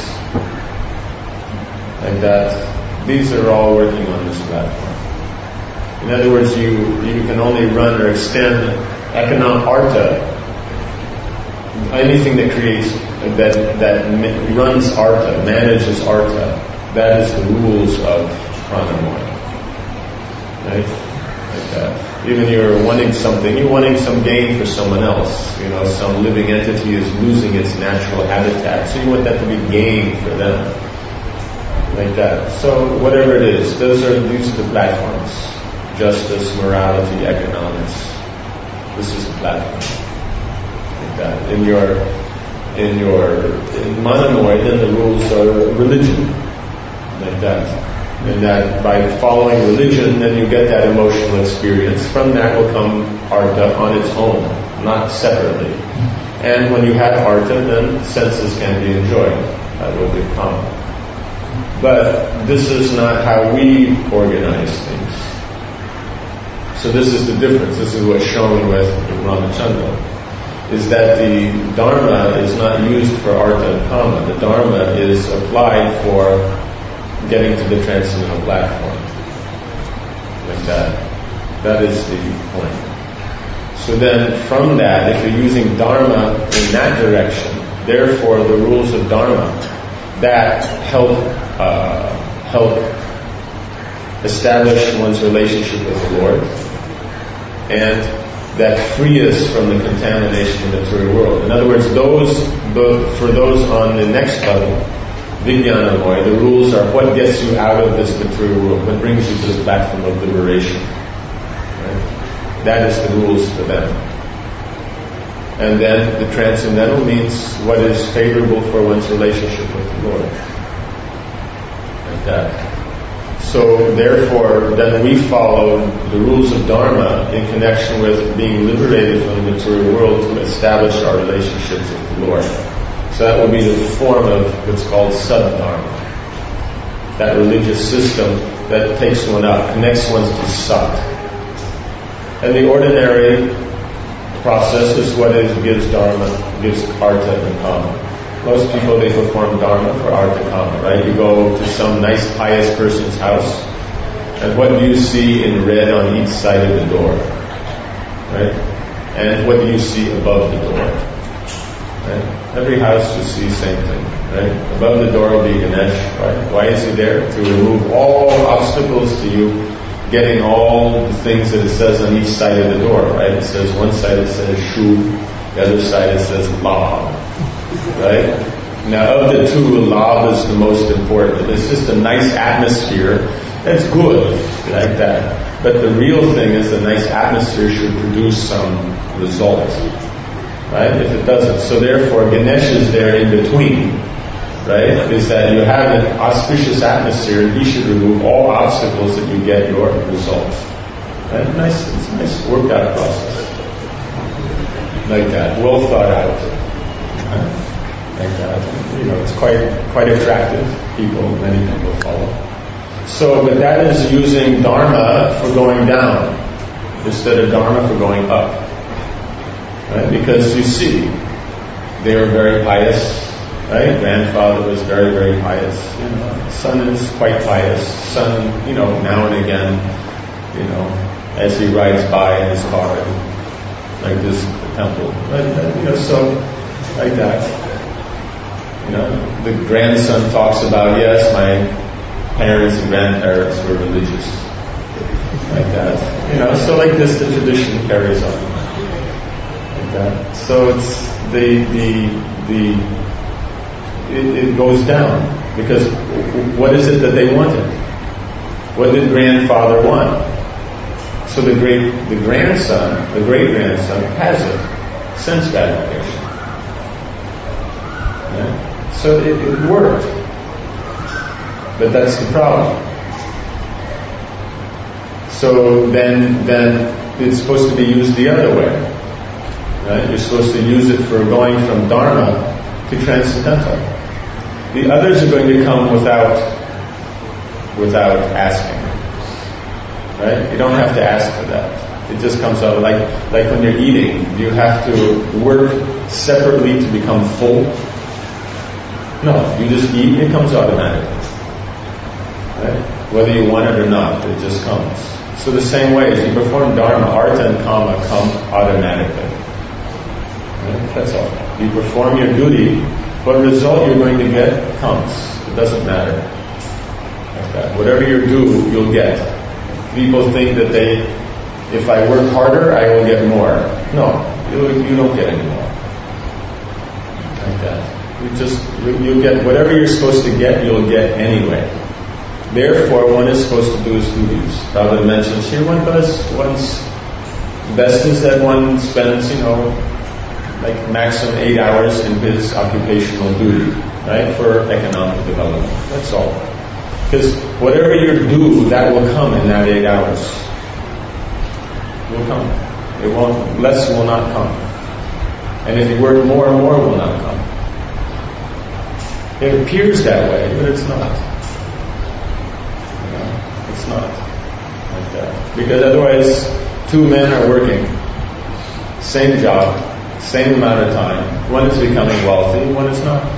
like that. These are all working on this platform. In other words, you can only run or extend economic artha. Anything that creates that runs artha, manages artha, that is the rules of pranamoy. Right? Like that. Even you're wanting some gain for someone else. Some living entity is losing its natural habitat, so you want that to be gain for them. Like that. So whatever it is, these are the platforms. Justice, morality, economics. This is the platform. Like that. In Manamoy, then the rules are religion. Like that. And that by following religion, then you get that emotional experience. From that will come artha on its own, not separately. And when you have artha, then senses can be enjoyed. That will become. But this is not how we organize things. So this is the difference. This is what's shown with Ramachandra. Is that the Dharma is not used for artha and kama. The Dharma is applied for getting to the transcendental platform. Like that. That is the point. So then from that, if you're using Dharma in that direction, therefore the rules of Dharma, that help establish one's relationship with the Lord, and that free us from the contamination of the material world. In other words, for those on the next level, Vijnanamoy, the rules are what gets you out of this material world, what brings you to the platform of liberation. Right? That is the rules for them. And then the transcendental means what is favorable for one's relationship with the Lord. Like that. So therefore, then we follow the rules of Dharma in connection with being liberated from the material world to establish our relationships with the Lord. So that will be the form of what's called Saddharma. That religious system that takes one up, connects one to Sat. And the ordinary process is what gives Dharma, gives Artha and Kama. Most people, they perform Dharma for Artha Kama, right? You go to some nice pious person's house, and what do you see in red on each side of the door? Right? And what do you see above the door? Right? Every house you see the same thing, right? Above the door will be Ganesh, right? Why is he there? To remove all obstacles to you getting all the things that it says on each side of the door, right? It says, one side it says Shu, the other side it says Labh, right? Now of the two, Labh is the most important. It's just a nice atmosphere. That's good, like that. But the real thing is the nice atmosphere should produce some result, right? If it doesn't. So therefore Ganesh is there in between, right? Is that you have an auspicious atmosphere and he should remove all obstacles that you get your results. Right? It's a nice worked out process. Like that. Well thought out. Like that. It's quite attractive. Many people follow. So, but that is using Dharma for going down instead of Dharma for going up. Right? Because you see, they were very pious. Right? Grandfather was very, very pious. Son is quite pious. Son, now and again, as he rides by in his car, like this temple. Right? So, like that. The grandson talks about, yes, my parents and grandparents were religious. like that. So like this, the tradition carries on. Like that. So it's it goes down. Because what is it that they wanted? What did grandfather want? So the great-grandson has it. Sense gratification. Yeah? So it worked. But that's the problem. So then it's supposed to be used the other way. Right? You're supposed to use it for going from Dharma to transcendental. The others are going to come without asking. Right? You don't have to ask for that. It just comes out like when you're eating, you have to work separately to become full. No, you just eat, it comes automatically. Right? Whether you want it or not, it just comes. So the same way as you perform Dharma, Artha and Kama come automatically. Right? That's all. You perform your duty, what result you're going to get comes. It doesn't matter. Like that. Whatever you do, you'll get. People think that if I work harder, I will get more. No, you don't get any more. Like that. You get whatever you're supposed to get, you'll get anyway. Therefore, one is supposed to do his duties. Prabhupada mentions here, one's best is that one spends, like maximum 8 hours in his occupational duty, right, for economic development. That's all. Because whatever you do, that will come in that 8 hours. It will come. It won't. Less will not come. And if you work more, will not come. It appears that way, but it's not. It's not like that. Because otherwise, two men are working, same job, same amount of time. One is becoming wealthy, one is not.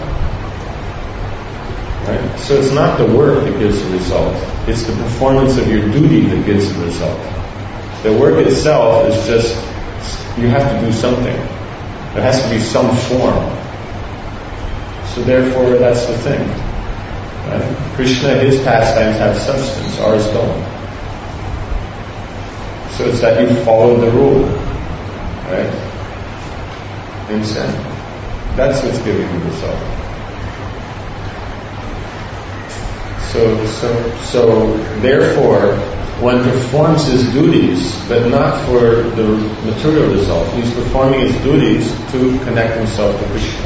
Right? So it's not the work that gives the result. It's the performance of your duty that gives the result. The work itself is just, you have to do something. There has to be some form. So therefore, that's the thing. Right? Krishna, his pastimes have substance, ours don't. So it's that you follow the rule. Right? Insane. That's what's giving the result. So therefore, one performs his duties, but not for the material result. He's performing his duties to connect himself to Krishna.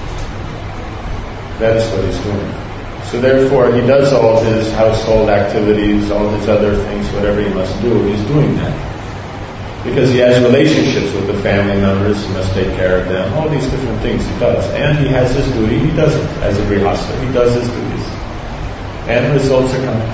That is what he's doing. So therefore, he does all his household activities, all his other things, whatever he must do, he's doing that. Because he has relationships with the family members, he must take care of them, all these different things he does. And he has his duty, he does it. As a grihastha, he does his duties. And results are coming.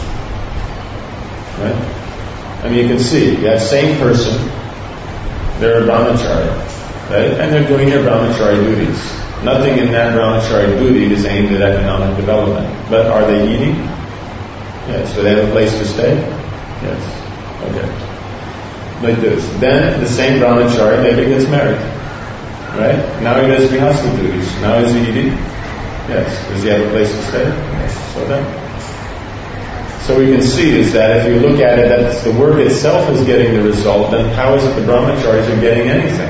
Right? I mean, you can see, you have same person, they're a brahmachari, right? And they're doing their brahmachari duties. Nothing in that brahmachari duty is aimed at economic development. But are they eating? Yes. Do they have a place to stay? Yes. Okay. Like this. Then the same brahmachari maybe gets married. Right? Now he does grihastha duties. Now is he eating? Yes. Does he have a place to stay? Yes. So we can see is that if you look at it, that the work itself is getting the result, then how is it the brahmacharis are getting anything?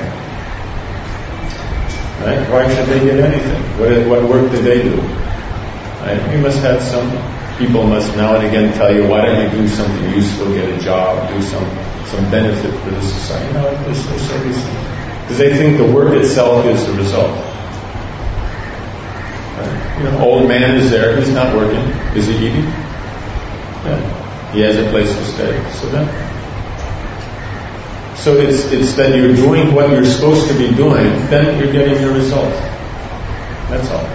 Right? Why should they get anything? What work did they do? Right? You must have some people must now and again tell you, why don't you do something useful, get a job, do some benefit for the society? No, they say these things. Because they think the work itself is the result. Right? Old man is there, he's not working. Is he eating? Yeah. He has a place to stay. So it's that you're doing what you're supposed to be doing, then you're getting your result. That's all.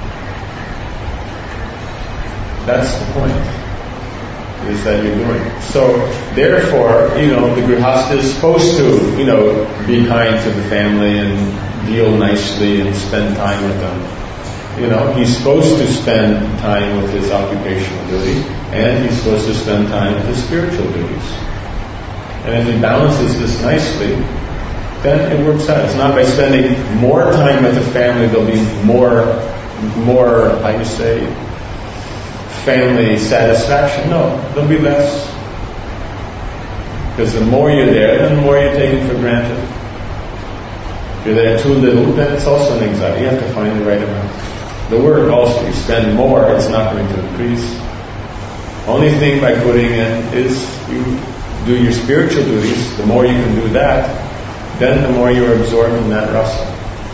That's the point. Is that you're doing. So therefore, the grihastha is supposed to, be kind to the family and deal nicely and spend time with them. He's supposed to spend time with his occupational duty, and he's supposed to spend time with his spiritual duties. And if he balances this nicely, then it works out. It's not by spending more time with the family, there'll be more, how you say, family satisfaction. No, there'll be less. Because the more you're there, the more you're taken for granted. If you're there too little, then it's also an anxiety. You have to find the right amount. The work also, you spend more, it's not going to increase. Only thing by putting in is you do your spiritual duties. The more you can do that, then the more you're absorbed in that rasa.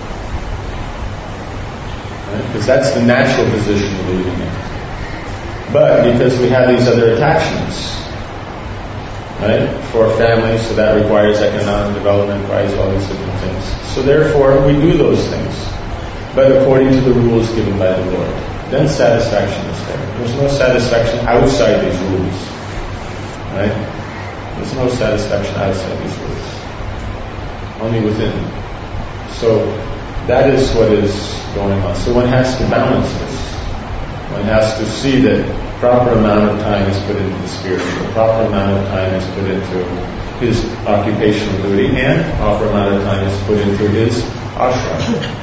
Right? Because that's the natural position of leaving it. But because we have these other attachments, right, for families, so that requires economic development, requires all these different things. So therefore, we do those things, but according to the rules given by the Lord. Then satisfaction is there. There's no satisfaction outside these rules. Right? There's no satisfaction outside these rules. Only within. So that is what is going on. So one has to balance this. One has to see that proper amount of time is put into the spiritual, proper amount of time is put into his occupational duty, and proper amount of time is put into his ashram.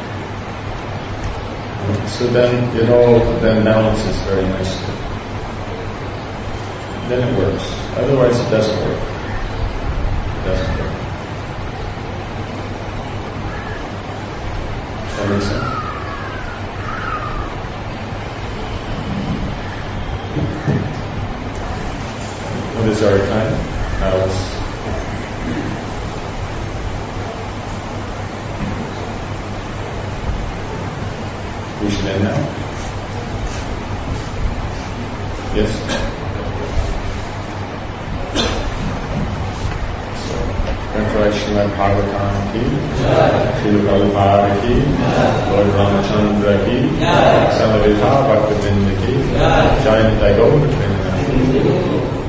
So then it all then balances very nicely. Then it works. Otherwise it doesn't work. It doesn't work. Does that make sense? What is our time? Alice? We should end now? Yes? So, Reference Srimad Bhagavatam ki, Srila Prabhupada ki, Lord Ramachandra ki, Samadhi Bhaktivinoda ki, Jai Nitai Gaur Premanandi.